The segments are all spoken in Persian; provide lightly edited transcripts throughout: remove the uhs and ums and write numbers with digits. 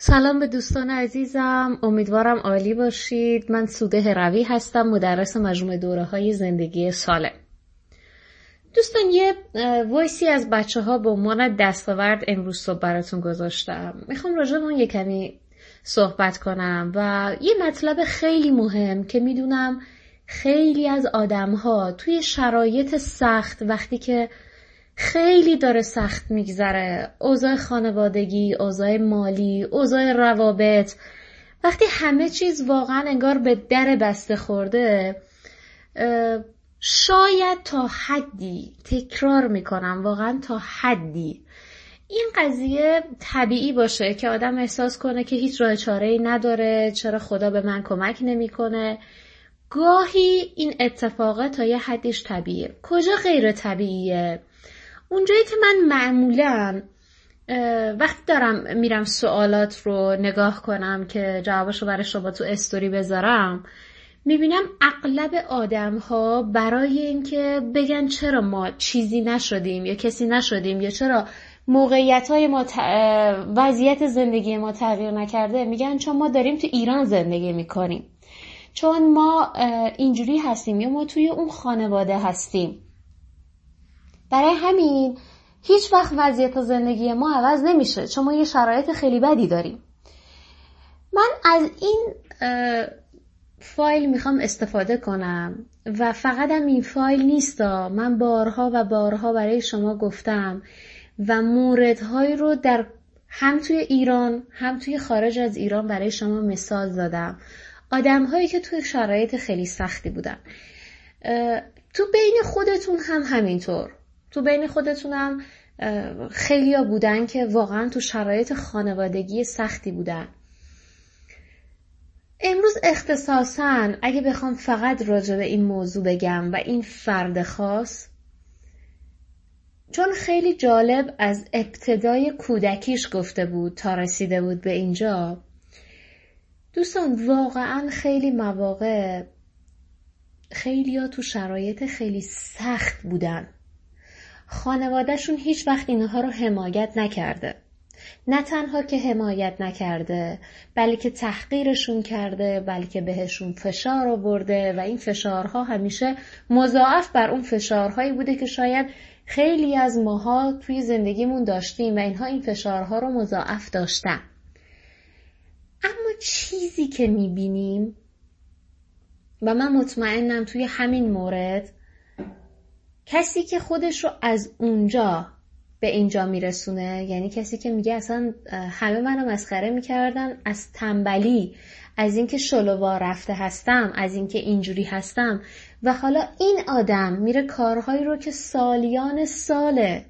سلام به دوستان عزیزم، امیدوارم عالی باشید. من سوده هروی هستم، مدرس مجموعه دوره‌های زندگی سالم. دوستان یه وایسی از بچه‌ها به عنوان دستاورد امروز صبح براتون گذاشتم. میخوام راجع به اون یه کمی صحبت کنم و یه مطلب خیلی مهم که میدونم خیلی از آدم‌ها توی شرایط سخت، وقتی که خیلی داره سخت میگذره، اوضاع خانوادگی، اوضاع مالی، اوضاع روابط، وقتی همه چیز واقعا انگار به در بسته خورده، شاید تا حدی، تکرار میکنم، واقعا تا حدی این قضیه طبیعی باشه که آدم احساس کنه که هیچ راه چاره‌ای نداره، چرا خدا به من کمک نمیکنه. گاهی این اتفاقات تا یه حدیش طبیعیه. کجا غیر طبیعیه؟ اونجایی که من معمولاً وقتی دارم میرم سوالات رو نگاه کنم که جوابشو برای شما تو استوری بذارم، میبینم اغلب آدم‌ها برای اینکه بگن چرا ما چیزی نشدیم یا کسی نشدیم یا چرا موقعیت‌های ما وضعیت زندگی ما تغییر نکرده، میگن چون ما داریم تو ایران زندگی میکنیم، چون ما اینجوری هستیم یا ما توی اون خانواده هستیم. برای همین هیچ وقت وضعیت زندگی ما عوض نمیشه، چون ما یه شرایط خیلی بدی داریم. من از این فایل میخوام استفاده کنم و فقط هم این فایل نیستا، من بارها و بارها برای شما گفتم و موردهایی رو در هم توی ایران هم توی خارج از ایران برای شما مثال زدم. آدم‌هایی که توی شرایط خیلی سختی بودن. تو بین خودتون هم همینطور. تو بین خودتون هم خیلیا بودن که واقعا تو شرایط خانوادگی سختی بودن. امروز اختصاصاً اگه بخوام فقط راجع به این موضوع بگم و این فرد خاص، چون خیلی جالب از ابتدای کودکیش گفته بود تا رسیده بود به اینجا، دوستان واقعا خیلی مواقع خیلیا تو شرایط خیلی سخت بودن. خانوادهشون هیچ وقت اینها رو حمایت نکرده. نه تنها که حمایت نکرده، بلکه تحقیرشون کرده، بلکه بهشون فشار آورده و این فشارها همیشه مضاعف بر اون فشارهایی بوده که شاید خیلی از ماها توی زندگیمون داشتیم و اینها این فشارها رو مضاعف داشتن. اما چیزی که میبینیم و من مطمئنم توی همین مورد کسی که خودش رو از اونجا به اینجا میرسونه، یعنی کسی که میگه اصلا همه منو مسخره میکردن از تنبلی، از اینکه شلوار رفته هستم، از اینکه اینجوری هستم، و حالا این آدم میره کارهایی رو که سالیان ساله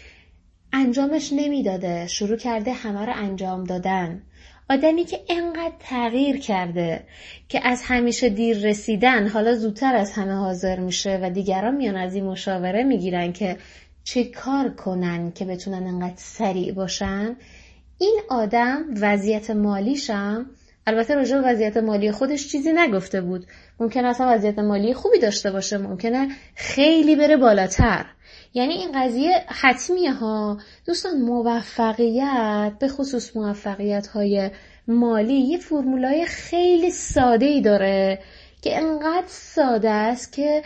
انجامش نمیداده شروع کرده همه رو انجام دادن. آدمی که انقدر تغییر کرده که از همیشه دیر رسیدن حالا زودتر از همه حاضر میشه و دیگران میان از این مشاوره میگیرن که چه کار کنن که بتونن انقدر سریع باشن. این آدم وضعیت مالیشم، البته راجع به وضعیت مالی خودش چیزی نگفته بود، ممکنه اصلا وضعیت مالی خوبی داشته باشه، ممکنه خیلی بره بالاتر. یعنی این قضیه حتمیه ها دوستان. موفقیت، به خصوص موفقیت های مالی، یه فرمولای خیلی ساده‌ای داره که انقدر ساده است که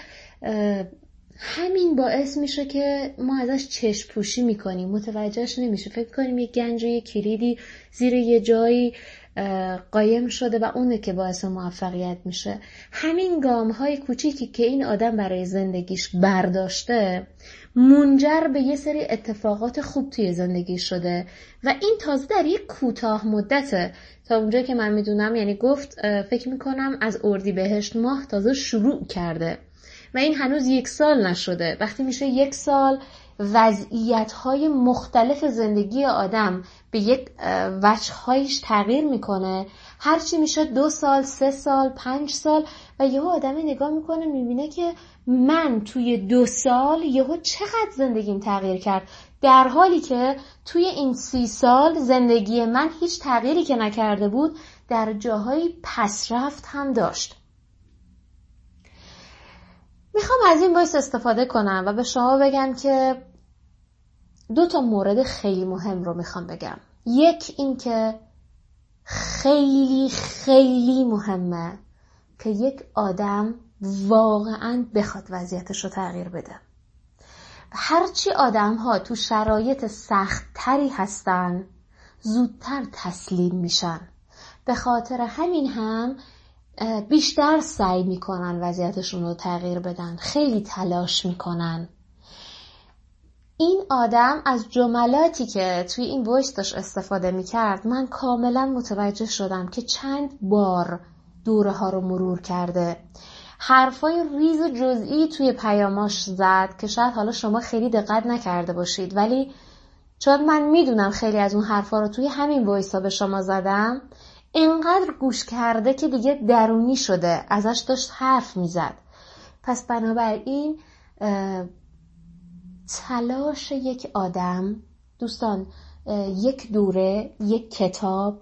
همین باعث میشه که ما ازش چشم پوشی میکنیم، متوجهش نمیشه، فکر کنیم یه گنج و یه کلیدی زیر یه جایی قایم شده و اونه که باعث موفقیت میشه. همین گام‌های کوچیکی که این آدم برای زندگیش برداشته منجر به یه سری اتفاقات خوب توی زندگی شده و این تازه در یک کوتاه مدته. تا اونجایی که من میدونم، یعنی گفت فکر میکنم از اردیبهشت ماه تازه شروع کرده و این هنوز 1 سال نشده. وقتی میشه 1 سال، وضعیت‌های مختلف زندگی آدم به یک وجه‌هایش تغییر میکنه. هرچی میشه 2 سال، 3 سال، 5 سال و یهو آدم نگاه میکنه میبینه که من توی 2 سال یهو چقدر زندگیم تغییر کرد، در حالی که توی این 30 سال زندگی من هیچ تغییری که نکرده بود در جاهای پسرفت هم داشت. میخوام از این باعث استفاده کنم و به شما بگم که 2 تا مورد خیلی مهم رو میخوام بگم. یک این که خیلی خیلی مهمه که یک آدم واقعاً بخواد وضعیتش رو تغییر بده. هرچی آدم ها تو شرایط سخت تری هستن زودتر تسلیم میشن. به خاطر همین هم بیشتر سعی میکنن وضعیتشون رو تغییر بدن، خیلی تلاش میکنن. این آدم از جملاتی که توی این وایس داشت استفاده میکرد من کاملا متوجه شدم که چند بار دوره ها رو مرور کرده. حرفای ریز و جزئی توی پیاماش زد که شاید حالا شما خیلی دقت نکرده باشید، ولی چون من میدونم خیلی از اون حرفا رو توی همین وایس ها به شما زدم، اینقدر گوش کرده که دیگه درونی شده، ازش داشت حرف میزد. پس بنابراین تلاش یک آدم، دوستان، یک دوره، یک کتاب،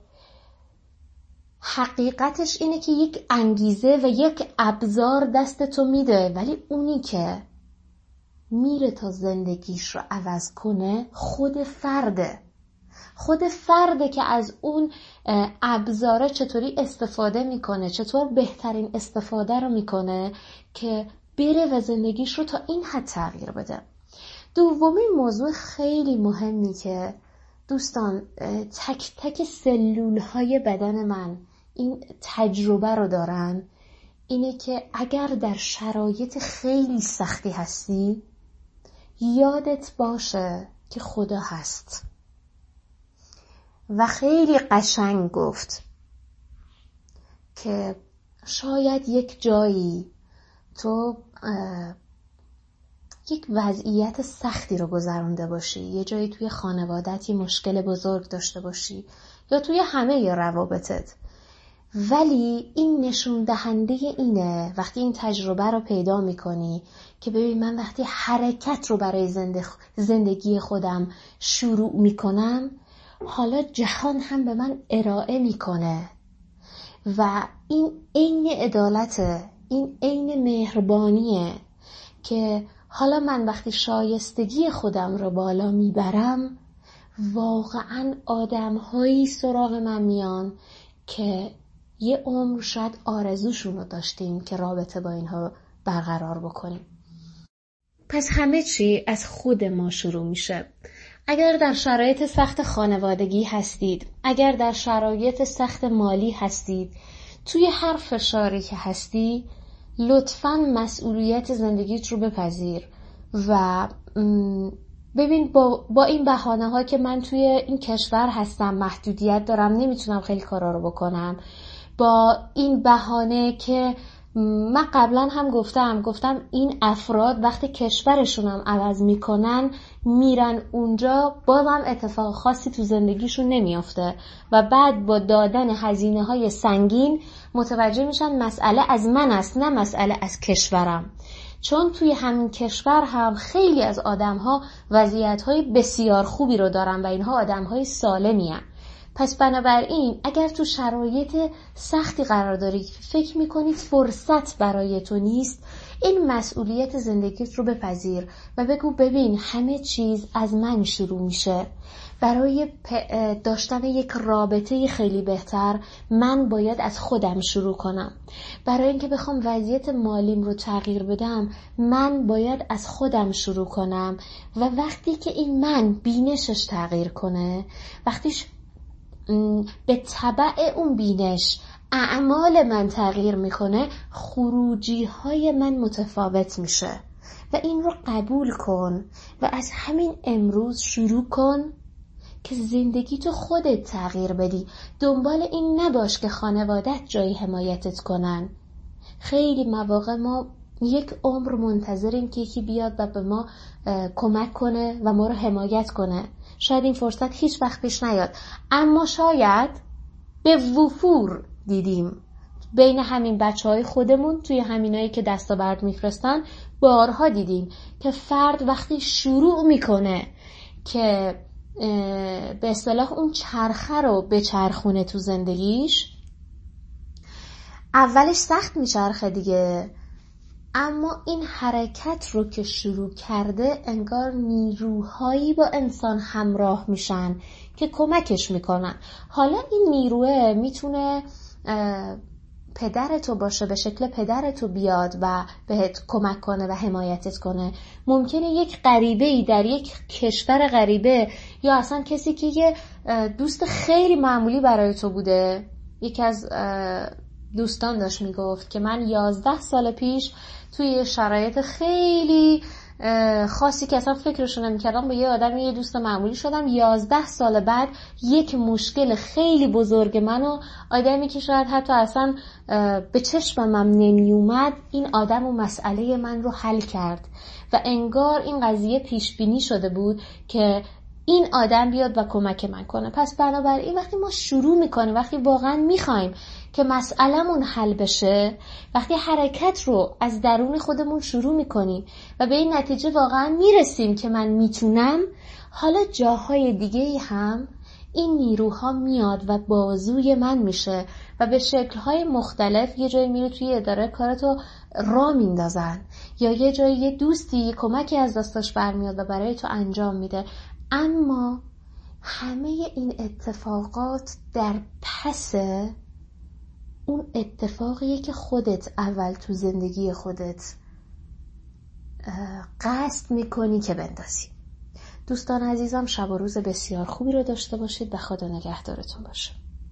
حقیقتش اینه که یک انگیزه و یک ابزار دست تو میده، ولی اونی که میره تا زندگیش رو عوض کنه خود فرده که از اون ابزاره چطوری استفاده میکنه، چطور بهترین استفاده رو میکنه که بره و زندگیش رو تا این حد تغییر بده. دومین موضوع خیلی مهمی که دوستان تک تک سلول های بدن من این تجربه رو دارن اینه که اگر در شرایط خیلی سختی هستی یادت باشه که خدا هست. و خیلی قشنگ گفت که شاید یک جایی تو یک وضعیت سختی رو گذرونده باشی، یه جایی توی خانوادت یه مشکل بزرگ داشته باشی یا توی همه ی روابطت، ولی این نشون دهنده اینه وقتی این تجربه رو پیدا میکنی که ببین من وقتی حرکت رو برای زندگی خودم شروع میکنم حالا جهان هم به من ارائه میکنه و این عین عدالته، این عین مهربانیه که حالا من وقتی شایستگی خودم رو بالا میبرم واقعا آدم‌هایی سراغ من میان که یه عمر شاید آرزوشون رو داشتیم که رابطه با اینها برقرار بکنیم. پس همه چی از خود ما شروع میشه. اگر در شرایط سخت خانوادگی هستید، اگر در شرایط سخت مالی هستید، توی هر فشاری که هستی لطفاً مسئولیت زندگیت رو بپذیر و ببین با این بهانه ها که من توی این کشور هستم محدودیت دارم نمیتونم خیلی کارا رو بکنم، با این بهانه که من قبلا هم گفتم این افراد وقتی کشورشون هم عوض میکنن میرن اونجا بازم اتفاق خاصی تو زندگیشون نمیافته و بعد با دادن هزینه های سنگین متوجه میشن مسئله از من است نه مسئله از کشورم، چون توی همین کشور هم خیلی از آدم‌ها وضعیت‌های بسیار خوبی رو دارن و اینها آدم‌های سالمی هستن. پس بنابراین اگر تو شرایط سختی قرار داری فکر میکنید فرصت برای تو نیست، این مسئولیت زندگیت رو بپذیر و بگو ببین همه چیز از من شروع میشه. برای داشتن یک رابطه خیلی بهتر من باید از خودم شروع کنم. برای اینکه بخوام وضعیت مالیم رو تغییر بدم من باید از خودم شروع کنم و وقتی که این من بینشش تغییر کنه، وقتیش به تبع اون بینش اعمال من تغییر میکنه، خروجی های من متفاوت میشه و این رو قبول کن و از همین امروز شروع کن که زندگی تو خودت تغییر بدی. دنبال این نباش که خانوادت جایی حمایتت کنن. خیلی مواقع ما یک عمر منتظریم که یکی بیاد و به ما کمک کنه و ما رو حمایت کنه. شاید این فرصت هیچ وقت پیش نیاد، اما شاید به وفور دیدیم بین همین بچهای خودمون توی همینایی که دستاورد میفرستن بارها دیدیم که فرد وقتی شروع میکنه که به اصطلاح اون چرخه رو بچرخونه تو زندگیش، اولش سخت میچرخه دیگه، اما این حرکت رو که شروع کرده انگار نیروهایی با انسان همراه میشن که کمکش میکنن. حالا این نیروه میتونه پدرتو باشه، به شکل پدرتو بیاد و بهت کمک کنه و حمایتت کنه. ممکنه یک غریبه‌ای در یک کشور غریبه، یا اصلا کسی که یه دوست خیلی معمولی برای تو بوده. یکی از دوستان داشت میگفت که من 11 سال پیش توی شرایط خیلی خاصی که اصلا فکرشو نمی‌کردم با یه آدم، یه دوست معمولی شدم. 11 سال بعد یک مشکل خیلی بزرگ منو، آدمی که شاید حتی اصلا به چشمم نمی اومد، این آدم و مسئله من رو حل کرد و انگار این قضیه پیش بینی شده بود که این آدم بیاد و کمک من کنه. پس بنابراین وقتی ما شروع میکنیم، وقتی واقعا میخوایم که مسئله‌مون حل بشه، وقتی حرکت رو از درون خودمون شروع میکنیم و به این نتیجه واقعا میرسیم که من میتونم، حالا جاهای دیگه هم این نیروها میاد و بازوی من میشه و به شکل‌های مختلف یه جایی میره توی اداره کارتو را میندازن، یا یه جایی یه دوستی یه کمکی از دستش برمیاد و برای تو انجام میده. اما همه این اتفاقات در پس اون اتفاقیه که خودت اول تو زندگی خودت قصد میکنی که بندازی. دوستان عزیزم، شب و روز بسیار خوبی رو داشته باشید و خدا نگهدارتون باشه.